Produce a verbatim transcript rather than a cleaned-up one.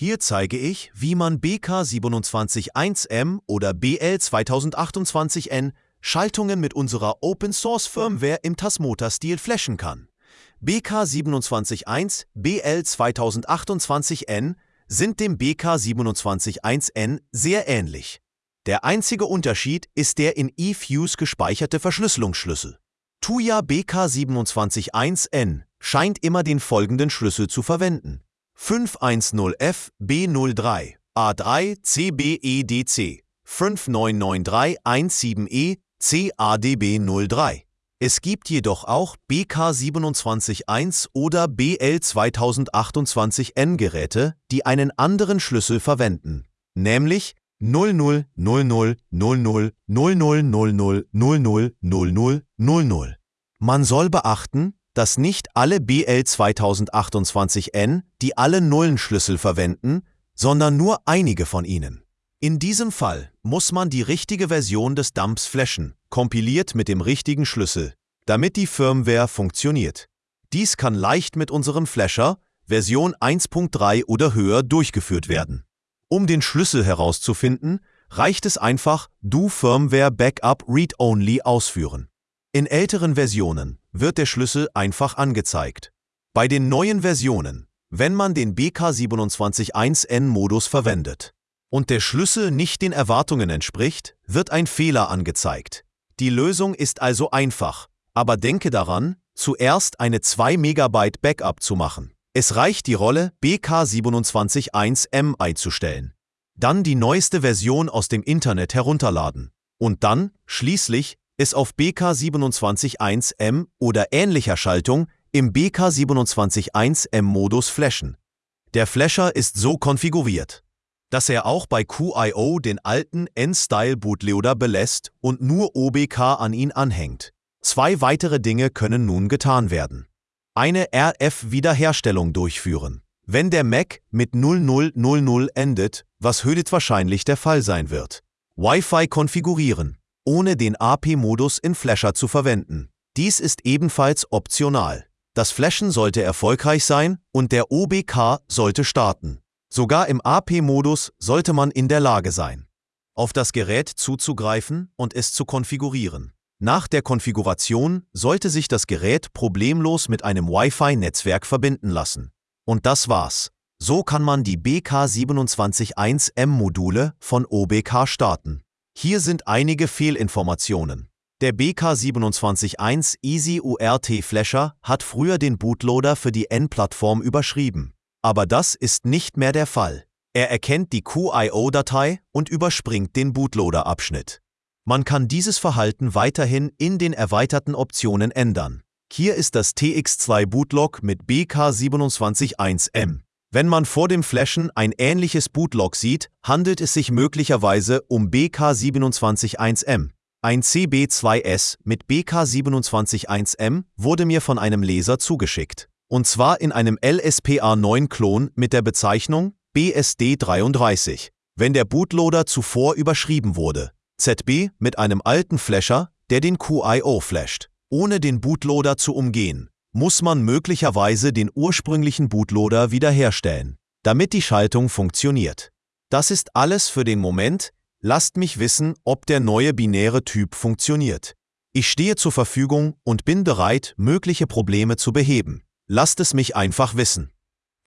Hier zeige ich, wie man B K zwei sieben eins M oder B L zwanzig achtundzwanzig N Schaltungen mit unserer Open-Source-Firmware im Tasmota-Stil flashen kann. B K zwei sieben eins, B L zwanzig achtundzwanzig N sind dem B K zwei sieben eins N sehr ähnlich. Der einzige Unterschied ist der in eFuse gespeicherte Verschlüsselungsschlüssel. Tuya B K zwei sieben eins N scheint immer den folgenden Schlüssel zu verwenden: fünf eins null F B null drei A drei C B E D C fünf neun neun drei eins sieben E C A D B null drei. Es gibt jedoch auch B K zwei eins oder B L zwanzig achtundzwanzig N Geräte, die einen anderen Schlüssel verwenden, nämlich null null null null null null null null null null null null null null null null. Man soll beachten, dass nicht alle B L zwanzig achtundzwanzig N die alle Nullenschlüssel verwenden, sondern nur einige von ihnen. In diesem Fall muss man die richtige Version des Dumps flashen, kompiliert mit dem richtigen Schlüssel, damit die Firmware funktioniert. Dies kann leicht mit unserem Flasher Version eins Punkt drei oder höher durchgeführt werden. Um den Schlüssel herauszufinden, reicht es einfach do firmware backup read-only ausführen. In älteren Versionen wird der Schlüssel einfach angezeigt. Bei den neuen Versionen, wenn man den B K zwei sieben eins N Modus verwendet und der Schlüssel nicht den Erwartungen entspricht, wird ein Fehler angezeigt. Die Lösung ist also einfach, aber denke daran, zuerst eine zwei Megabyte Backup zu machen. Es reicht, die Rolle B K zwei sieben eins M einzustellen. Dann die neueste Version aus dem Internet herunterladen und dann, schließlich, es auf B K zwei sieben eins M oder ähnlicher Schaltung im B K zwei sieben eins M Modus flashen. Der Flasher ist so konfiguriert, dass er auch bei Q I O den alten N-Style Bootloader belässt und nur O B K an ihn anhängt. Zwei weitere Dinge können nun getan werden. Eine R F-Wiederherstellung durchführen, wenn der Mac mit null null null null endet, was höchstwahrscheinlich der Fall sein wird. Wi-Fi konfigurieren, ohne den A P-Modus in Flasher zu verwenden. Dies ist ebenfalls optional. Das Flashen sollte erfolgreich sein und der O B K sollte starten. Sogar im A P-Modus sollte man in der Lage sein, auf das Gerät zuzugreifen und es zu konfigurieren. Nach der Konfiguration sollte sich das Gerät problemlos mit einem Wi-Fi-Netzwerk verbinden lassen. Und das war's. So kann man die B K zwei sieben eins M Module von O B K starten. Hier sind einige Fehlinformationen. Der B K zwei sieben eins Easy U R T Flasher hat früher den Bootloader für die N-Plattform überschrieben. Aber das ist nicht mehr der Fall. Er erkennt die Q I O-Datei und überspringt den Bootloader-Abschnitt. Man kann dieses Verhalten weiterhin in den erweiterten Optionen ändern. Hier ist das T X zwei Bootlog mit B K zwei sieben eins M. Wenn man vor dem Flashen ein ähnliches Bootlog sieht, handelt es sich möglicherweise um B K zwei sieben eins M. Ein C B zwei S mit B K zwei sieben eins M wurde mir von einem Leser zugeschickt. Und zwar in einem L S P A neun Klon mit der Bezeichnung B S D dreiunddreißig, wenn der Bootloader zuvor überschrieben wurde. Z B mit einem alten Flasher, der den Q I O flasht. Ohne den Bootloader zu umgehen, muss man möglicherweise den ursprünglichen Bootloader wiederherstellen, damit die Schaltung funktioniert. Das ist alles für den Moment. Lasst mich wissen, ob der neue binäre Typ funktioniert. Ich stehe zur Verfügung und bin bereit, mögliche Probleme zu beheben. Lasst es mich einfach wissen.